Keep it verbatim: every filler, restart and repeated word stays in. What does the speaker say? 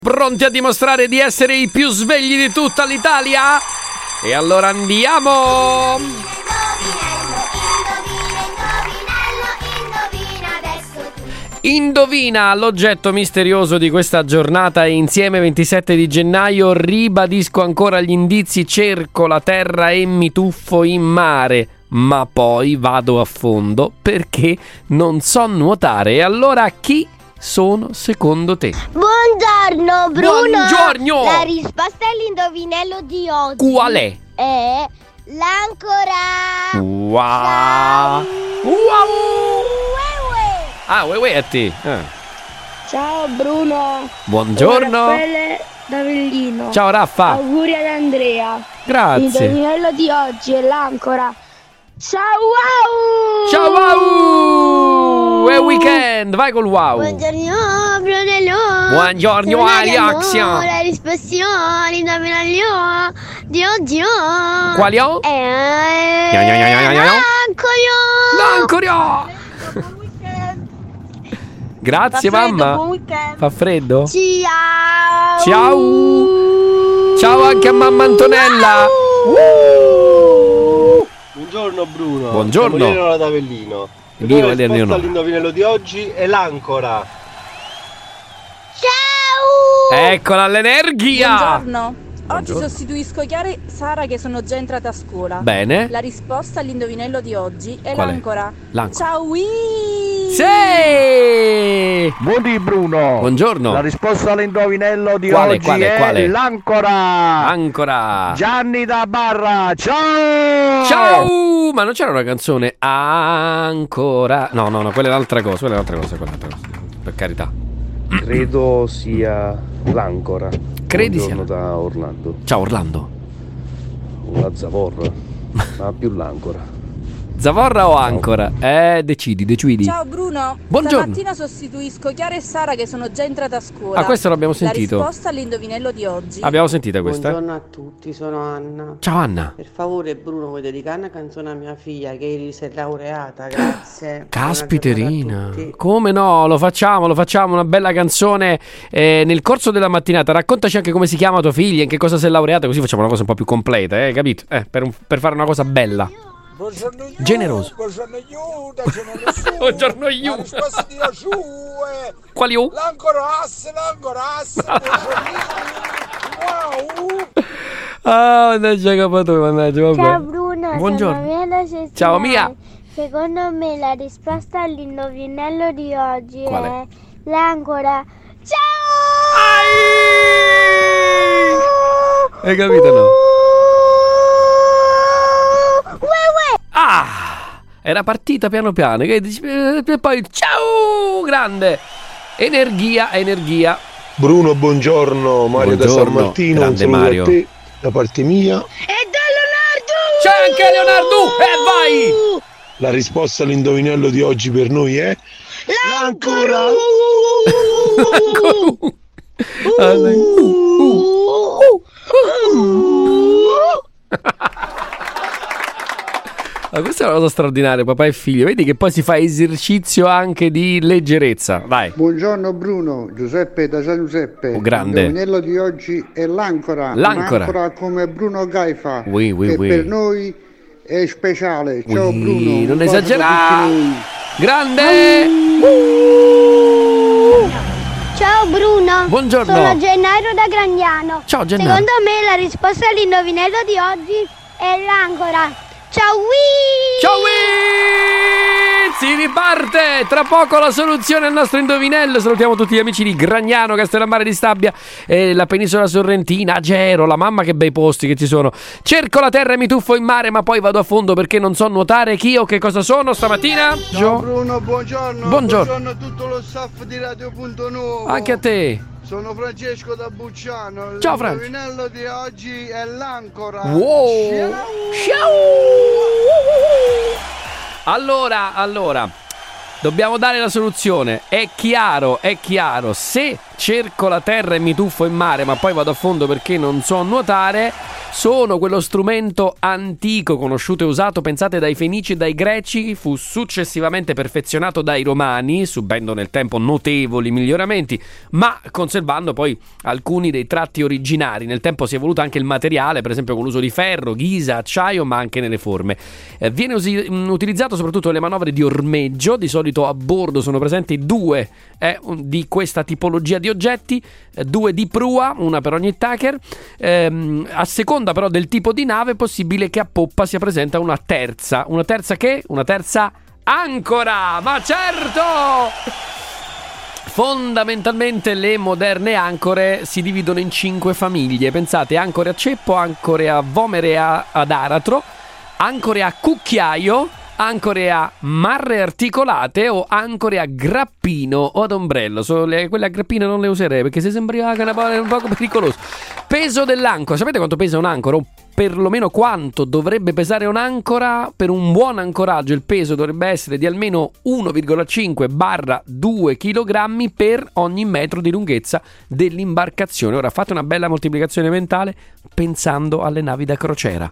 Pronti a dimostrare di essere i più svegli di tutta l'Italia? E allora andiamo! Indovina l'oggetto misterioso di questa giornata e insieme ventisette di gennaio ribadisco ancora gli indizi, cerco la terra e mi tuffo in mare, ma poi vado a fondo perché non so nuotare. E allora chi sono secondo te? Buongiorno Bruno. Buongiorno. La risposta all'indovinello di oggi Qual è? È l'ancora. Wow. Ciao. Wow. Uè, Ah, uè uè a te. Eh. Ciao Bruno. Buongiorno. Raffaele d'Avellino. Ciao Raffa. Auguri ad Andrea. Grazie. L'indovinello di oggi è l'ancora. Ciao wow. Ciao wow. È weekend, vai col wow. Buongiorno Brunello. Buongiorno Sono Alexia. Ariano. La risposta all'indovinello di oggi Quali ho? è Ya, ya, ya, ya, ya, ya. l'ancora. L'ancora. Grazie mamma. Buon weekend. Fa freddo? Ciao. Ciao. Ciao anche a mamma Antonella. Uh. Buongiorno Bruno. Buongiorno. Siamo Lino da Avellino. Lino La da Avellino. risposta all'indovinello di oggi è l'ancora. Ciao. Eccola l'energia. Buongiorno. Oggi sostituisco Chiara e Sara che sono già entrate a scuola. Bene. La risposta all'indovinello di oggi è Qual è? l'ancora. L'ancora. Ciao Wii. Sì. Buondì Bruno. Buongiorno. La risposta all'indovinello di Quale, oggi quale, è quale? l'ancora. Ancora. Gianni da Barra. Ciao. Ciao. Ma non c'era una canzone ancora? No, no, no, quella è un'altra cosa, quella è un'altra cosa, quella è un'altra cosa. Per carità. Credo sia l'ancora. Credi sia? Buongiorno da Orlando. Ciao Orlando. Una zavorra, ma più l'ancora. Zavorra o ancora? Eh, decidi, decidi. Ciao Bruno. Buongiorno. Stamattina sostituisco Chiara e Sara che sono già entrate a scuola. Ah, questo l'abbiamo sentito. La risposta all'indovinello di oggi. Abbiamo sentita questa? Buongiorno a tutti, sono Anna. Ciao Anna. Per favore Bruno, vuoi dedicare una canzone a mia figlia che ieri si è laureata, grazie. Caspiterina. Buona giornata a tutti. Come no, lo facciamo, lo facciamo, una bella canzone eh, nel corso della mattinata. Raccontaci anche come si chiama tua figlia, in che cosa si è laureata, così facciamo una cosa un po' più completa, eh, capito? Eh, per, un- per fare una cosa bella. Buongiorno io, Generoso. buongiorno io, da sono nessuno. Buongiorno io. La risposta di Asciue. Quali io? L'ancora asse, l'ancora asse, buongiorno io. Wow. Ah, mannaggia capatore, mannaggia, vabbè. Ciao Bruno, Buongiorno. sono Mia da Cestinari. Ciao, Mia. Secondo me la risposta all'indovinello di oggi Qual è? è l'ancora. Ciao! Hai capito no? Uè, uè. Ah! Era partita piano piano, che dici- e poi ciao, grande. Energia, energia. Bruno, buongiorno, Mario da San Buongiorno, Martino, un grande saluto Mario. a te da parte mia. E da Leonardo! C'è anche Leonardo, e vai! La risposta all'indovinello di oggi per noi è l'ancora. Ah, dai. Uh, uh, uh, uh. Ma questa è una cosa straordinaria, papà e figlio. Vedi che poi si fa esercizio anche di leggerezza. Vai. Buongiorno Bruno, Giuseppe da San Giuseppe. Oh, grande. L'indovinello di oggi è l'ancora. L'ancora. Un'ancora come Bruno Gaifa. Oui, oui, che oui. per noi è speciale. Ciao Ui, Bruno. un non bacio esagerare. per tutti noi. Grande. Ciao Bruno. Buongiorno. Sono Gennaro da Gragnano. Ciao, Gennaro. Secondo me la risposta all'indovinello di oggi è l'ancora. Ciao Wii! Ciao Wiz! Si riparte! Tra poco la soluzione al nostro indovinello. Salutiamo tutti gli amici di Gragnano, Castellammare di Stabia e la penisola sorrentina, Agero, la mamma, che bei posti che ci sono. Cerco la terra e mi tuffo in mare, ma poi vado a fondo perché non so nuotare. Chi o che cosa sono stamattina? Ciao Bruno, buongiorno. Buongiorno. Buongiorno a tutto lo staff di Radio Punto Nuovo. Anche a te. Sono Francesco da Bucciano. Ciao, Fran. L'indovinello di oggi è l'ancora. Wow! Ciao. Ciao! Allora, allora, dobbiamo dare la soluzione. È chiaro, è chiaro. Se cerco la terra e mi tuffo in mare, ma poi vado a fondo perché non so nuotare, sono quello strumento antico, conosciuto e usato, pensate, dai Fenici e dai Greci, fu successivamente perfezionato dai Romani, subendo nel tempo notevoli miglioramenti, ma conservando poi alcuni dei tratti originari. Nel tempo si è evoluto anche il materiale, per esempio con l'uso di ferro, ghisa, acciaio, ma anche nelle forme. Eh, viene usi- utilizzato soprattutto nelle manovre di ormeggio, di solito a bordo sono presenti due eh, di questa tipologia di oggetti, eh, due di prua, una per ogni tacker. Ehm, a seconda però del tipo di nave è possibile che a poppa sia presente una terza, una terza che? Una terza ancora, ma certo! Fondamentalmente le moderne ancore si dividono in cinque famiglie. Pensate, ancore a ceppo, ancore a vomere a, ad aratro, ancore a cucchiaio, ancore a marre articolate o ancore a grappino o ad ombrello. So, le, quelle a grappino non le userei perché se sembrava che era un poco pericoloso. Peso dell'ancora, sapete quanto pesa un'ancora? O perlomeno quanto dovrebbe pesare un'ancora? Per un buon ancoraggio il peso dovrebbe essere di almeno uno virgola cinque due chilogrammi per ogni metro di lunghezza dell'imbarcazione. Ora fate una bella moltiplicazione mentale pensando alle navi da crociera.